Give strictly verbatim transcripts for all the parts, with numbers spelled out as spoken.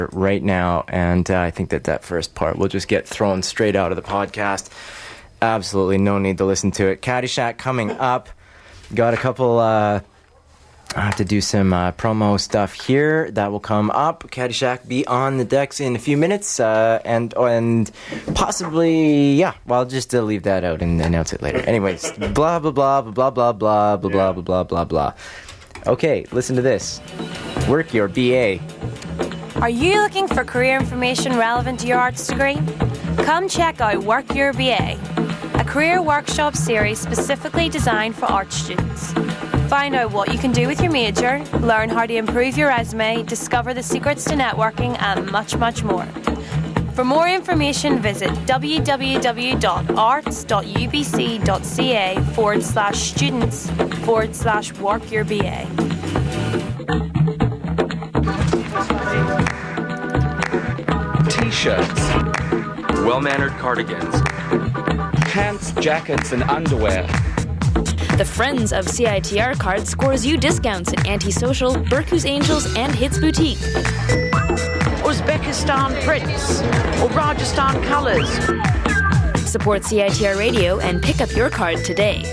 right now, and uh, I think that that first part will just get thrown straight out of the podcast. Absolutely no need to listen to it. Caddyshack coming up. Got a couple... Uh, I have to do some uh, promo stuff here. That will come up. Caddyshack be on the decks in a few minutes, uh, and and possibly, yeah. Well, I'll just uh, leave that out and announce it later. Anyways, blah blah blah blah blah blah blah blah blah blah blah blah blah. Okay, listen to this. Work your B A. Are you looking for career information relevant to your arts degree? Come check out Work Your B A, a career workshop series specifically designed for art students. Find out what you can do with your major, learn how to improve your resume, discover the secrets to networking, and much, much more. For more information, visit www.arts.ubc.ca forward slash students forward slash work your B A. T-shirts, well-mannered cardigans, pants, jackets, and underwear. The Friends of C I T R card scores you discounts at Antisocial, Berkou's Angels, and Hits Boutique. Uzbekistan prints or Rajasthan colours. Support C I T R Radio and pick up your card today.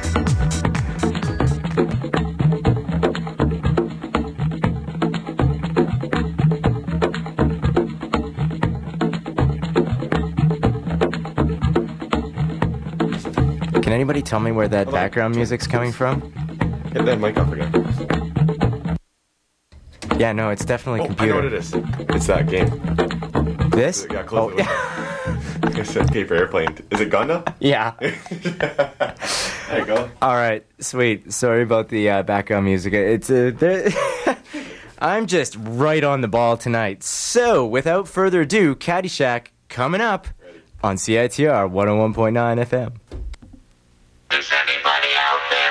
Can anybody tell me where that Hello. background music's coming from? Hit that mic up again. Yeah, no, it's definitely oh, computer. I know what it is. It's that game. This? Yeah, close oh, it. Yeah. It's okay for airplane. Is it Gundam? Yeah. There you go. All right, sweet. Sorry about the uh, background music. It's uh, I'm just right on the ball tonight. So, without further ado, Caddyshack coming up Ready. on C I T R one oh one point nine F M. Is anybody out there?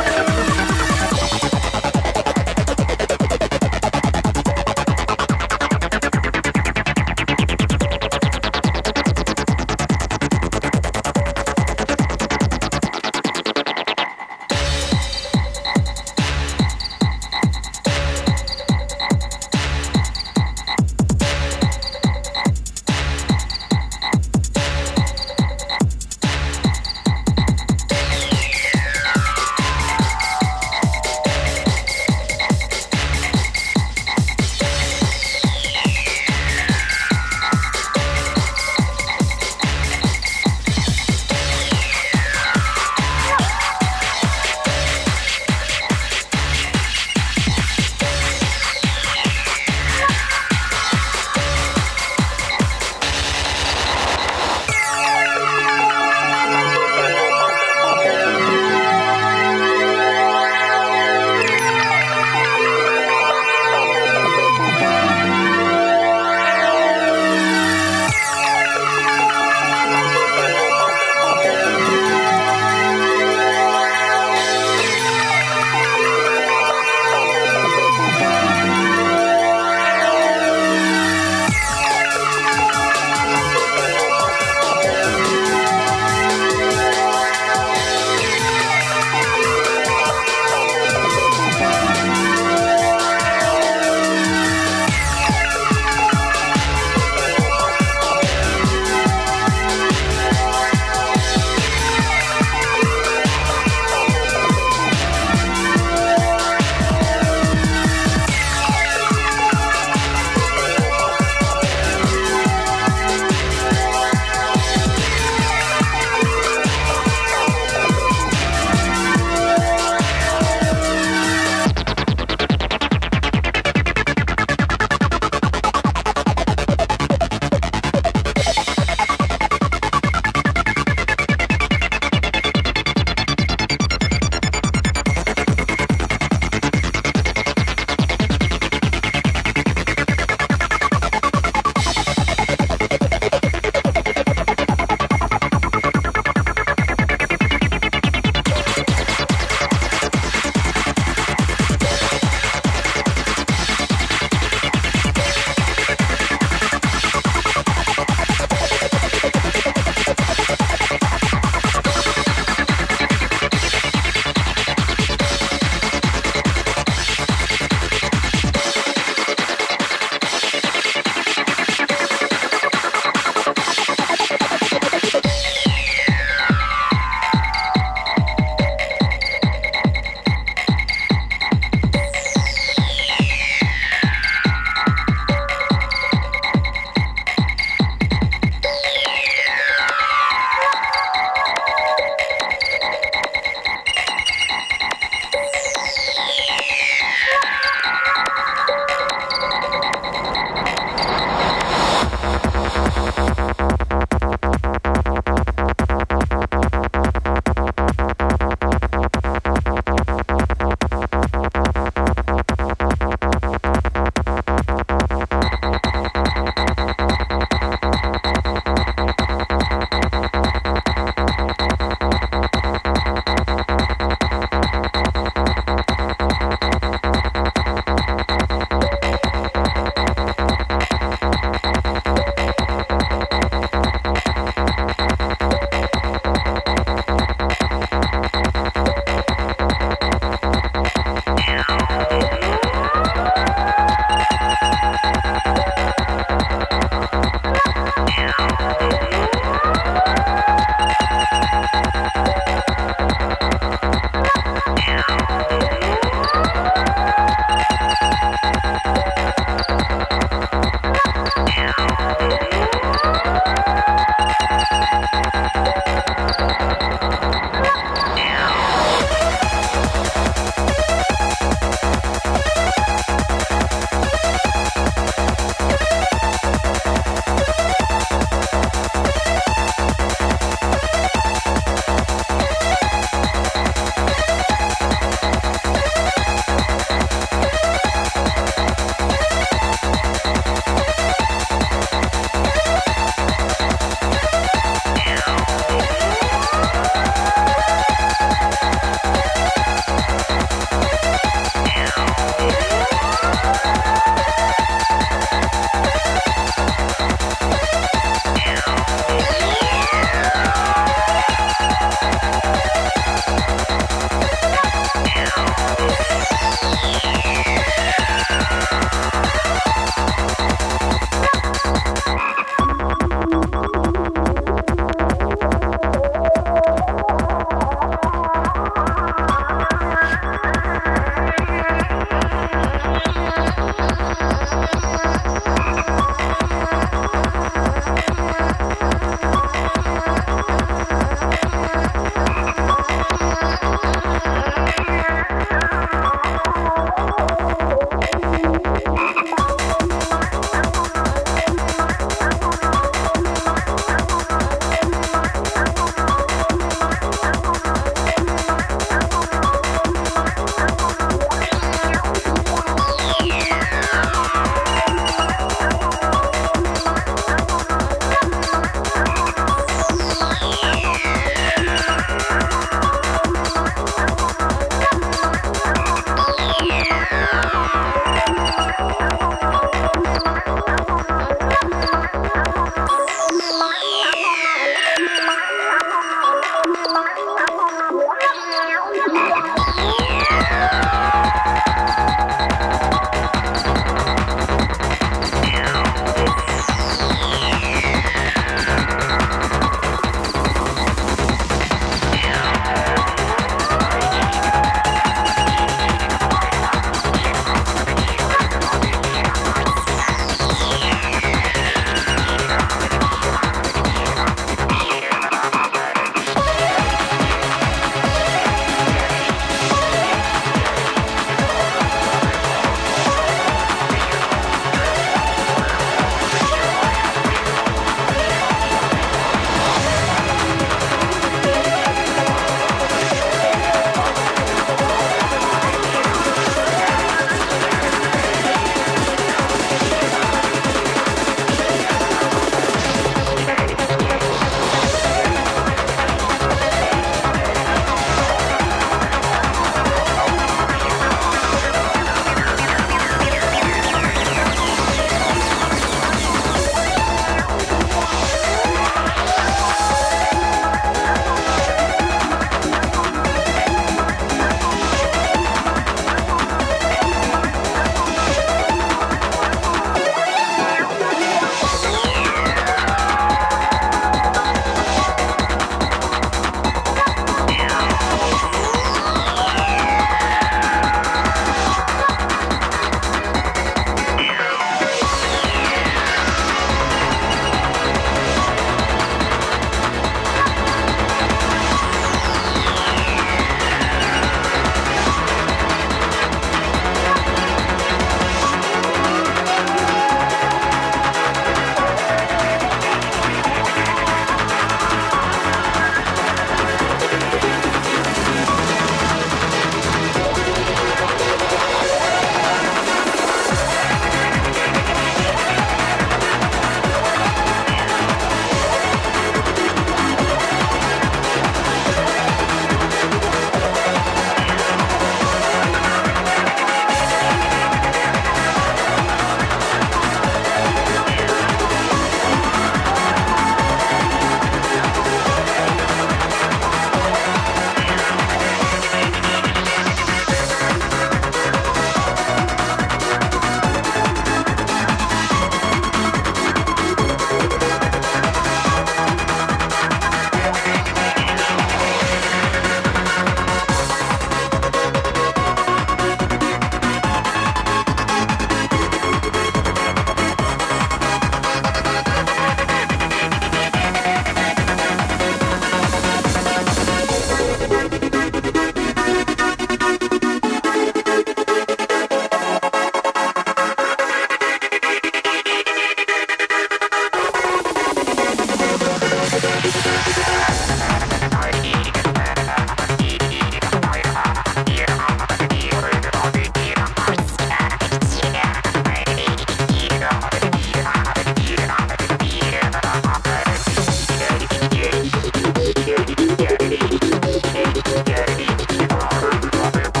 Get it, get it, get it, get it,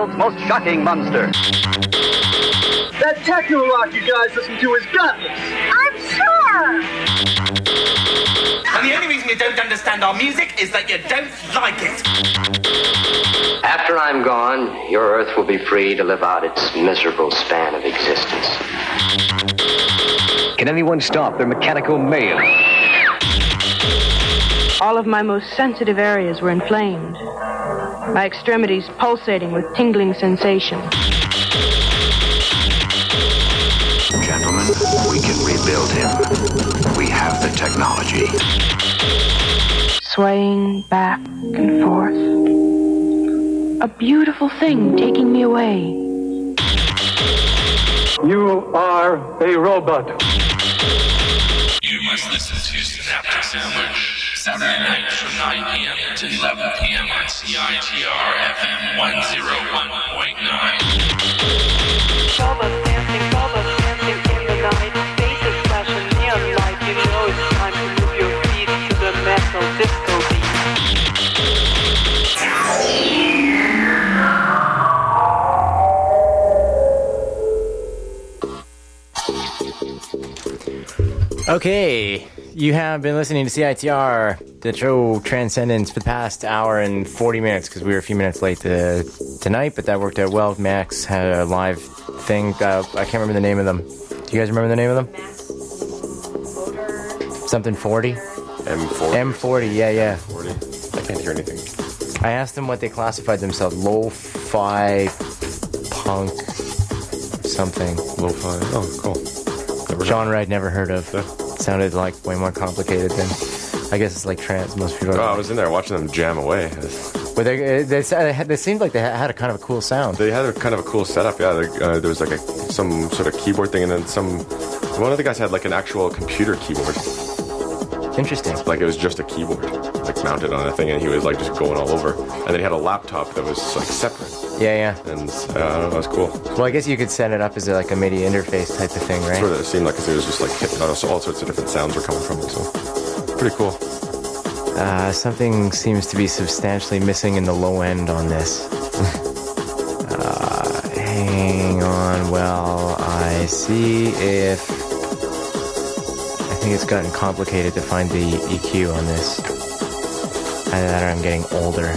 world's most shocking monster. That techno rock you guys listen to is gutless. I'm sure. And the only reason you don't understand our music is that you don't like it. After I'm gone, your Earth will be free to live out its miserable span of existence. Can anyone stop their mechanical mayhem? All of my most sensitive areas were inflamed, my extremities pulsating with tingling sensation. Gentlemen, we can rebuild him. We have the technology. Swaying back and forth. A beautiful thing taking me away. You are a robot. You must listen to Synaptic Sandwich, Saturday nights from nine p.m. to eleven p.m. on C I T R F M one oh one point nine. Sawdust dancing, sawdust dancing in the night. Faces flashing neon light. You know it's time to move your feet to the metal disco beat. Okay, you have been listening to C I T R, the show Transcendence, for the past hour and forty minutes, because we were a few minutes late to, tonight, but that worked out well. Max had a live thing. Uh, I can't remember the name of them. Do you guys remember the name of them? Something forty? M forty. M forty, yeah, yeah. forty. I can't hear anything. I asked them what they classified themselves. Lo-fi, punk, something. Lo-fi, oh, cool. Never genre I'd never heard of. Yeah. Sounded like way more complicated than, I guess it's like trance. Most people. Oh, I was in there watching them jam away. But they, they, they, they seemed like they had a kind of a cool sound. They had a kind of a cool setup, yeah. They, uh, there was like a, some sort of keyboard thing, and then some. One of the guys had like an actual computer keyboard. Interesting. Like it was just a keyboard, like mounted on a thing, and he was like just going all over. And then he had a laptop that was like separate. Yeah, yeah. And uh, that was cool. Well, I guess you could set it up as a, like a MIDI interface type of thing, right? That's what it seemed like, because it was just like hitting, all sorts of different sounds were coming from it. So pretty cool. Uh, something seems to be substantially missing in the low end on this. uh, hang on, well, I see if. I think it's gotten complicated to find the E Q on this. Either that or I'm getting older.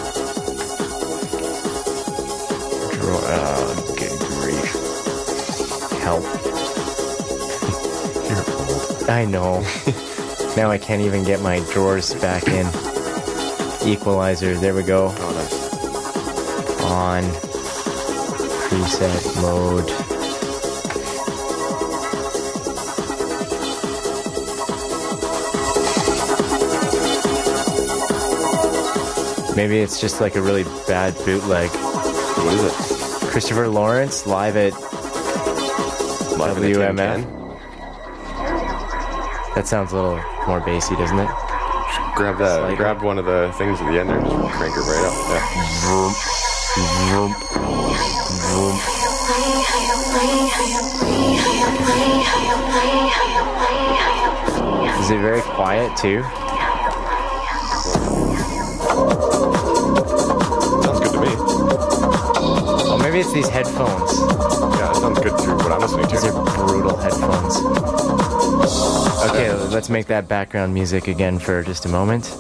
Draw, uh, good grief. Help. You're old. I know. Now I can't even get my drawers back in. Equalizer, there we go. Oh, nice. On. Preset mode. Maybe it's just like a really bad bootleg. What is it? Christopher Lawrence live at live W M F. In that sounds a little more bassy, doesn't it? Just grab that. Slightly. Grab one of the things at the end there and just crank it right up. Yeah. Vroom, vroom, vroom. Is it very quiet too? Sounds good to me. Oh, maybe it's these headphones. Yeah, it sounds good through what I'm listening to. These are brutal headphones. Okay, let's make that background music again for just a moment.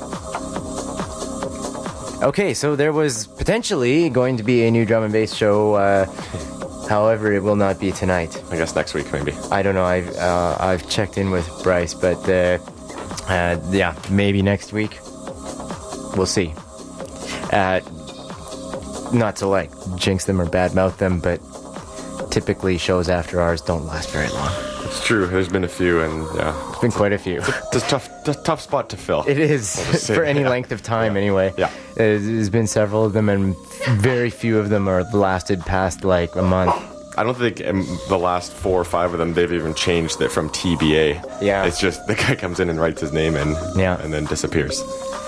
Okay, so there was potentially going to be a new drum and bass show. Uh, however, it will not be tonight. I guess next week, maybe. I don't know. I've uh, I've checked in with Bryce, but uh, uh, yeah, maybe next week. We'll see. Uh, not to like jinx them or badmouth them, but typically shows after ours don't last very long. It's true. There's been a few, and yeah, it's been quite a few. It's a tough, t- tough spot to fill. It is for any yeah. length of time, yeah. anyway. Yeah, there's been several of them, and very few of them are lasted past like a month. I don't think um, the last four or five of them they've even changed it from T B A. Yeah, it's just the guy comes in and writes his name in, yeah, and then disappears.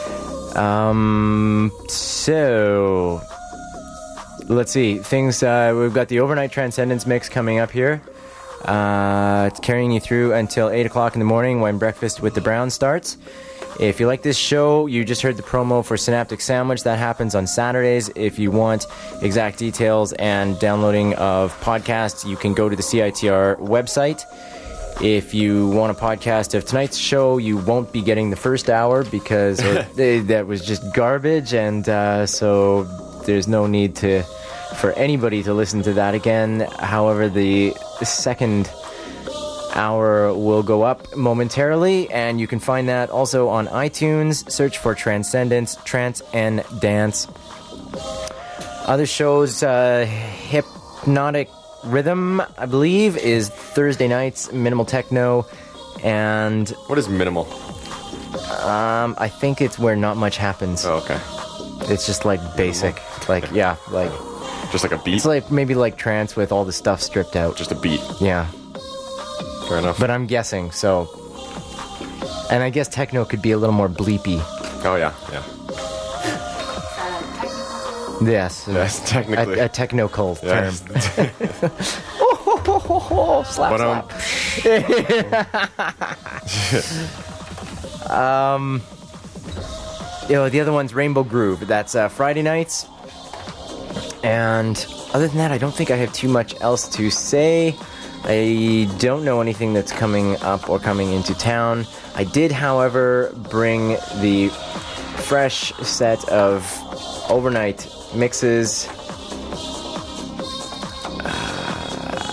Um. So let's see things. Uh, we've got the overnight Transcendence mix coming up here. Uh, it's carrying you through until eight o'clock in the morning when Breakfast with the Brown starts. If you like this show, you just heard the promo for Synaptic Sandwich. That happens on Saturdays. If you want exact details and downloading of podcasts, you can go to the C I T R website. If you want a podcast of tonight's show, you won't be getting the first hour because it, that was just garbage, and uh, so there's no need to for anybody to listen to that again. However, the second hour will go up momentarily, and you can find that also on iTunes. Search for Transcendence, Trance and Dance. Other shows, uh, Hypnotic Rhythm, I believe, is Thursday nights, Minimal Techno, and... What is minimal? Um, I think it's where not much happens. Oh, okay. It's just like basic. Like, yeah, like... Just like a beat? It's like maybe like trance with all the stuff stripped out. Just a beat. Yeah. Fair enough. But I'm guessing, so... And I guess techno could be a little more bleepy. Oh, yeah, yeah. Yes. Yes, technically. A, a technical term. Yes. oh, ho, ho, ho, ho, slap, but, um, slap. um, you know, the other one's Rainbow Groove. That's uh, Friday nights. And other than that, I don't think I have too much else to say. I don't know anything that's coming up or coming into town. I did, however, bring the fresh set of overnight mixes. Uh,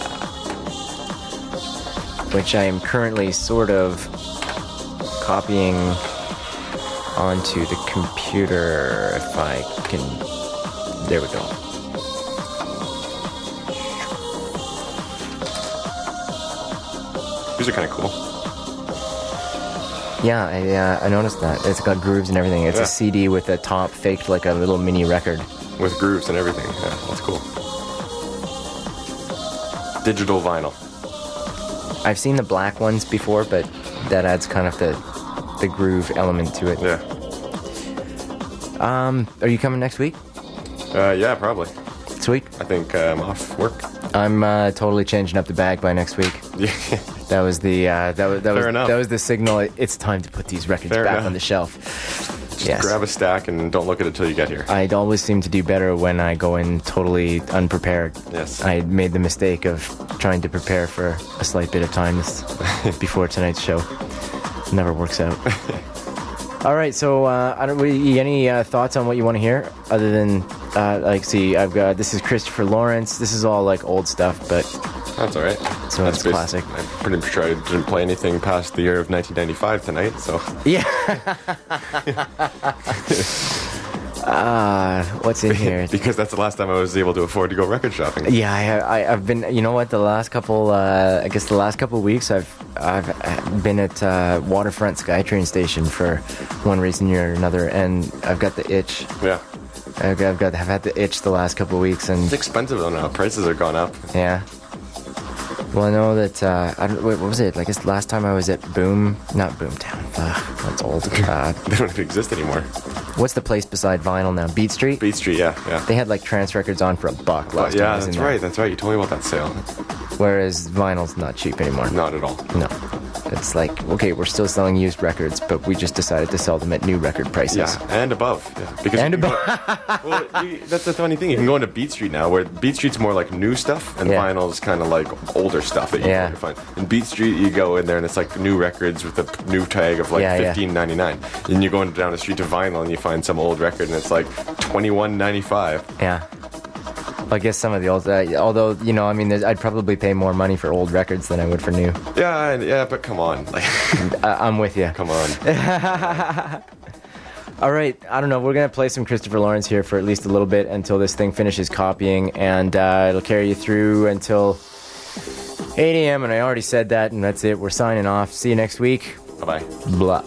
which I am currently sort of copying onto the computer, if I can. There we go. These are kind of cool. Yeah, I, uh, I noticed that. It's got grooves and everything. It's yeah. a C D with a top faked like a little mini record. With grooves and everything. Yeah, that's cool. Digital vinyl. I've seen the black ones before, but that adds kind of the the groove element to it. Yeah. Um, are you coming next week? Uh, yeah, probably. Sweet. I think uh, I'm off work. I'm uh, totally changing up the bag by next week. Yeah. That was the uh, that was that Fair was enough. that was the signal. It's time to put these records Fair back enough. on the shelf. Just yes. grab a stack and don't look at it till you get here. I always seem to do better when I go in totally unprepared. Yes. I made the mistake of trying to prepare for a slight bit of time this, before tonight's show. It never works out. All right, so uh, I don't really any uh, thoughts on what you want to hear other than uh, like see I've got this is Christopher Lawrence. This is all like old stuff, but that's all right. So that's it's classic. I'm pretty sure I didn't play anything past the year of nineteen ninety-five tonight, so yeah. Ah, uh, what's in here? Because that's the last time I was able to afford to go record shopping. Yeah, I, I, I've been. You know what? The last couple, uh, I guess, the last couple of weeks, I've I've been at uh, Waterfront SkyTrain station for one reason or another, and I've got the itch. Yeah, I've got, I've got I've had the itch the last couple of weeks, and it's expensive though now. Prices have gone up. Yeah. Well, I know that. Uh, I don't. Wait, what was it? Like, it's last time I was at Boom, not Boomtown. Ugh, that's old. Uh, they don't even exist anymore. What's the place beside Vinyl now? Beat Street? Beat Street, yeah, yeah. They had like trance records on for a buck last oh, yeah, time I was that's in right, there. that's right. You told me about that sale. Whereas vinyl's not cheap anymore. Not at all. No. It's like, okay, we're still selling used records, but we just decided to sell them at new record prices. Yeah, and above. Yeah, because and above. Go, well, you, that's the funny thing. You can go into Beat Street now, where Beat Street's more like new stuff, and yeah. vinyl's kind of like older stuff that you yeah. can find. In Beat Street, you go in there, and it's like new records with a new tag of like yeah, fifteen ninety-nine. Yeah. Then you go down the street to vinyl, and you find some old record, and it's like twenty-one ninety-five. Yeah. I guess some of the old, uh, although, you know, I mean, I'd probably pay more money for old records than I would for new. Yeah, yeah, but come on. Like, I'm with you. Come on. All right, I don't know. We're going to play some Christopher Lawrence here for at least a little bit until this thing finishes copying, and uh, it'll carry you through until eight a.m., and I already said that, and that's it. We're signing off. See you next week. Bye-bye. Blah.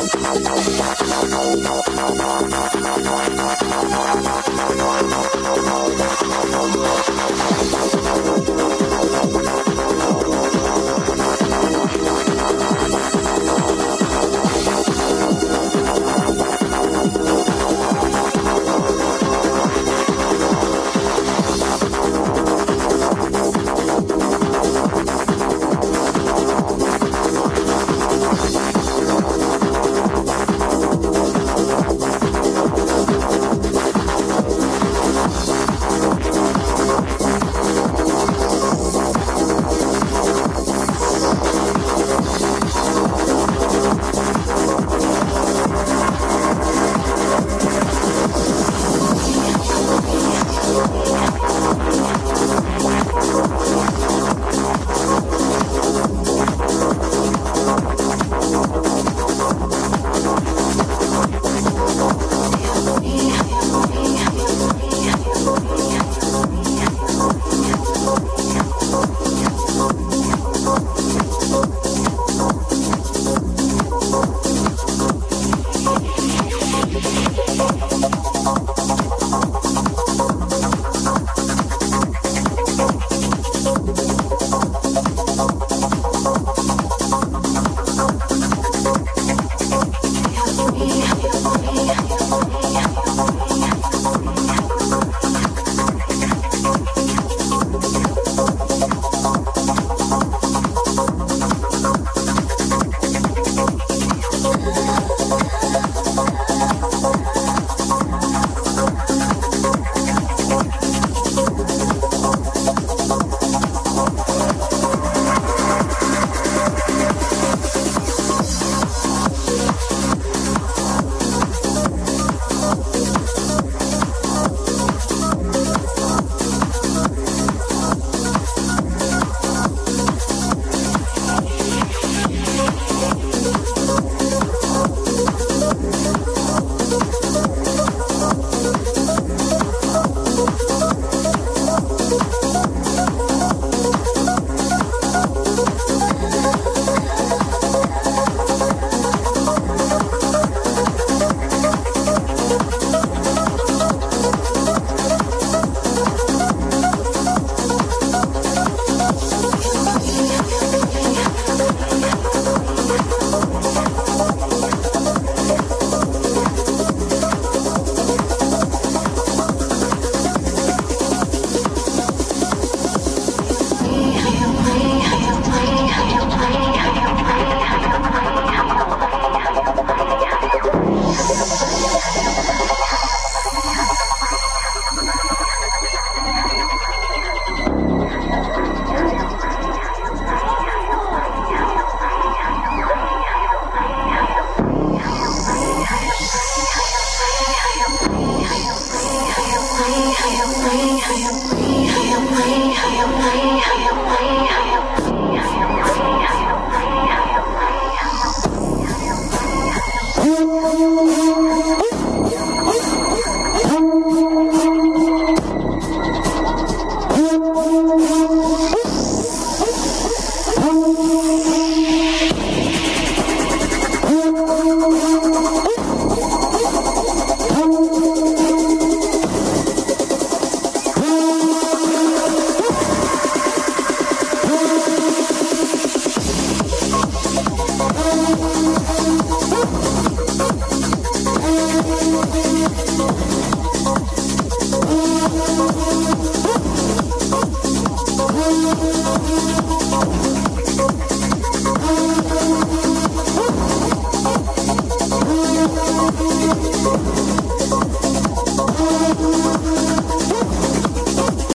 Thank you.